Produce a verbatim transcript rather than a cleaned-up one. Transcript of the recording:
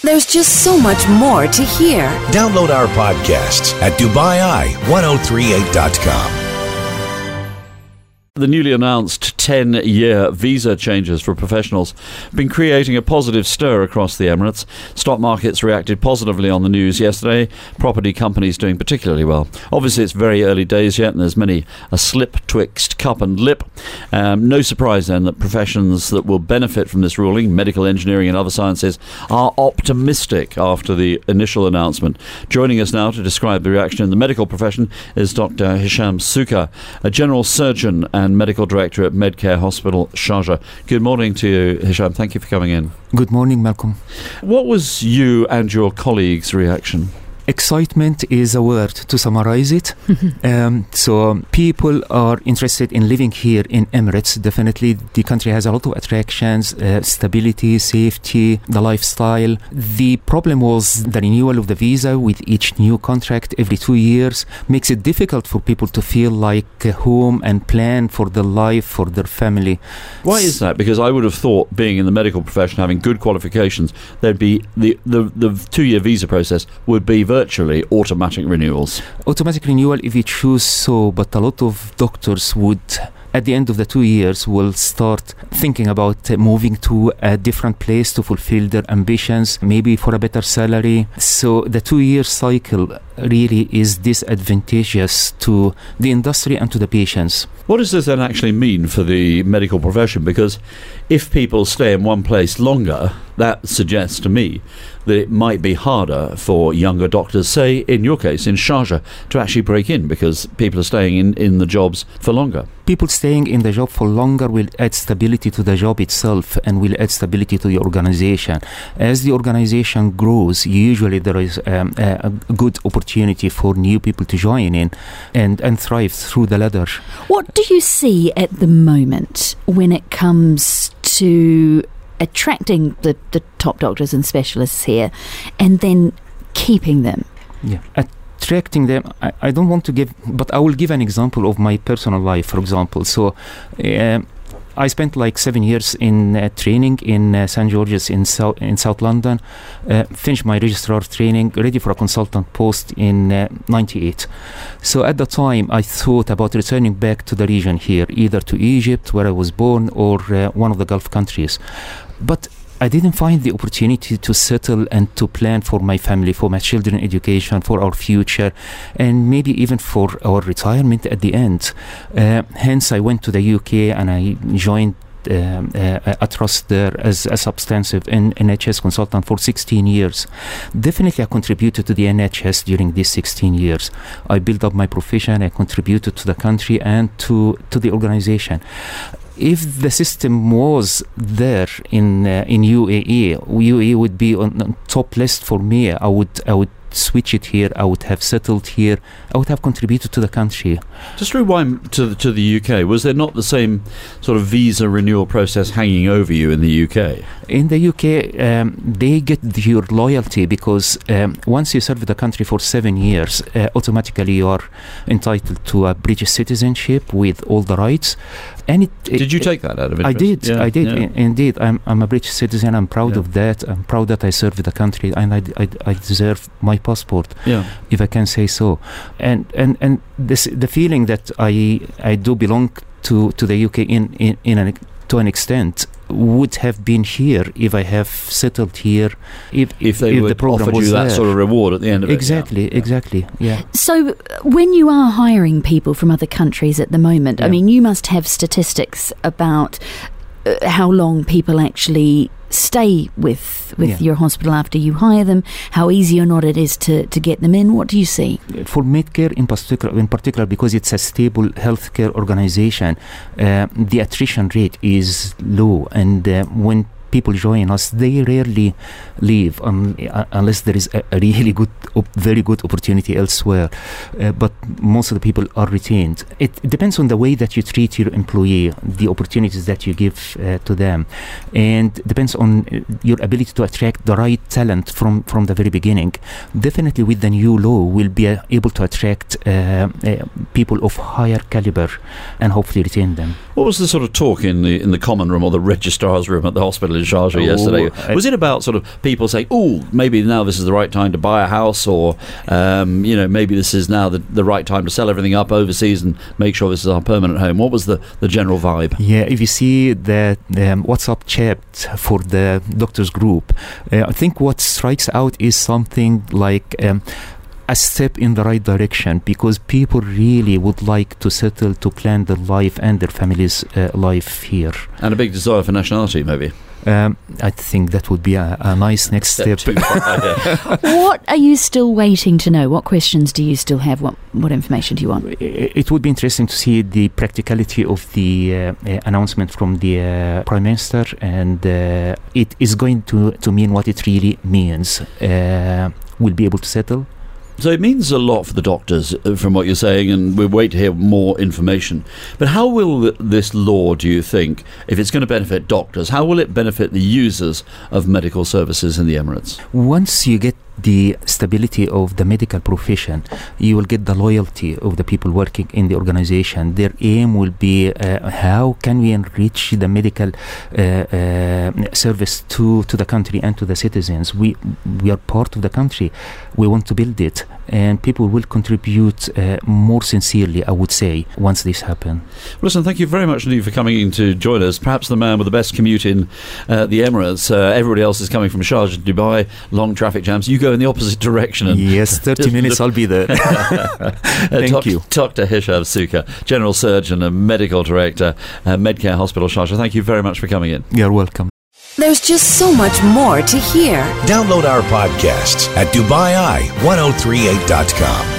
There's just so much more to hear. Download our podcasts at Dubai Eye ten thirty-eight dot com. The newly announced ten-year visa changes for professionals have been creating a positive stir across the Emirates. Stock markets reacted positively on the news yesterday. Property companies doing particularly well. Obviously, it's very early days yet, and there's many a slip twixt cup and lip. Um, no surprise, then, that professions that will benefit from this ruling, medical engineering and other sciences, are optimistic after the initial announcement. Joining us now to describe the reaction in the medical profession is Doctor Hisham Suka, a general surgeon and and Medical Director at Medcare Hospital, Sharjah. Good morning to you, Hisham. Thank you for coming in. Good morning, Malcolm. What was you and your colleagues' reaction? Excitement is a word to summarize it. um, so um, people are interested in living here in Emirates. Definitely the country has a lot of attractions, uh, stability, safety, the lifestyle. The problem was the renewal of the visa with each new contract every two years makes it difficult for people to feel like uh, home and plan for their life, for their family. Why is that? Because I would have thought, being in the medical profession, having good qualifications, there'd be the, the, the two-year visa process would be very virtually automatic renewals. Automatic renewal if you choose so, but a lot of doctors would, at the end of the two years, will start thinking about uh, moving to a different place to fulfill their ambitions, maybe for a better salary. So the two-year cycle really is disadvantageous to the industry and to the patients. What does this then actually mean for the medical profession? Because if people stay in one place longer, that suggests to me that it might be harder for younger doctors, say in your case, in Sharjah, to actually break in because people are staying in, in the jobs for longer. People staying in the job for longer will add stability to the job itself and will add stability to the organization. As the organization grows, usually there is um, a, a good opportunity for new people to join in and, and thrive through the ladder. What do you see at the moment when it comes to attracting the, the top doctors and specialists here and then keeping them? Yeah. Attracting them, I, I don't want to give, but I will give an example of my personal life, for example. So uh, I spent like seven years in uh, training in uh, Saint George's in, South, in South London, uh, finished my registrar training, ready for a consultant post in uh, ninety-eight. So at the time, I thought about returning back to the region here, either to Egypt, where I was born, or uh, one of the Gulf countries. But I didn't find the opportunity to settle and to plan for my family, for my children's education, for our future, and maybe even for our retirement at the end. Uh, hence, I went to the U K and I joined Um, uh, a trust there as a substantive N H S consultant for sixteen years. Definitely I contributed to the N H S during these sixteen years. I built up my profession, I contributed to the country and to, to the organization. If the system was there in uh, in U A E, U A E would be on, on top list for me. I would I would switch it here. I would have settled here. I would have contributed to the country. Just rewind to the, to the U K. Was there not the same sort of visa renewal process hanging over you in the U K? In the U K, um, they get your loyalty because um, once you serve the country for seven years, uh, automatically you are entitled to a British citizenship with all the rights. And it, it, did you take that out of interest? I did. Yeah, I did. Yeah. In, indeed, I'm I'm a British citizen. I'm proud yeah. of that. I'm proud that I served the country, and I, I, I deserve my passport, yeah. if I can say so. And and and this the feeling that I I do belong to, to the U K in in, in an, to an extent would have been here if I have settled here. If if they if would the program offered was you that there. sort of reward at the end of exactly, it. Yeah. Exactly. Exactly. Yeah. So when you are hiring people from other countries at the moment, Yeah. I mean, you must have statistics about uh, how long people actually stay with with Yeah. your hospital after you hire them, how easy or not it is to, to get them in. What do you see? For Medcare in particular, in particular because it's a stable healthcare organization, uh, the attrition rate is low, and uh, when people join us, they rarely leave um, uh, unless there is a, a really good, op- very good opportunity elsewhere. Uh, but most of the people are retained. It, it depends on the way that you treat your employee, the opportunities that you give uh, to them, and depends on uh, your ability to attract the right talent from, from the very beginning. Definitely with the new law, we'll be uh, able to attract uh, uh, people of higher caliber and hopefully retain them. What was the sort of talk in the in the common room or the registrar's room at the hospital in Sharjah Oh, yesterday. I- Was it about sort of people saying, oh, maybe now this is the right time to buy a house, or, um, you know, maybe this is now the, the right time to sell everything up overseas and make sure this is our permanent home? What was the, the general vibe? Yeah, if you see the um, WhatsApp chat for the doctors group, uh, I think what strikes out is something like um, a step in the right direction, because people really would like to settle, to plan their life and their family's uh, life here. And a big desire for nationality, maybe. Um, I think that would be a, a nice next step. Too far, yeah. What are you still waiting to know? What questions do you still have? What what information do you want? It would be interesting to see the practicality of the uh, uh, announcement from the uh, Prime Minister, and uh, it is going to, to mean what it really means. Uh, we'll be able to settle. So it means a lot for the doctors, uh, from what you're saying, and we'll wait to hear more information. But how will th- this law, do you think, if it's going to benefit doctors, how will it benefit the users of medical services in the Emirates? Once you get the stability of the medical profession, you will get the loyalty of the people working in the organization. Their aim will be uh, how can we enrich the medical uh, uh, service to, to the country and to the citizens. We we are part of the country. We want to build it, and people will contribute uh, more sincerely, I would say, once this happens. Well, listen, thank you very much indeed for coming in to join us. Perhaps the man with the best commute in uh, the Emirates. Uh, everybody else is coming from Sharjah to Dubai, long traffic jams. You go in the opposite direction. And Yes, thirty minutes, I'll be there. Thank Doc- you. Doctor Hisham Suka, General Surgeon and Medical Director at Medcare Hospital Sharjah. Thank you very much for coming in. You're welcome. There's just so much more to hear. Download our podcasts at Dubai Eye ten thirty-eight dot com.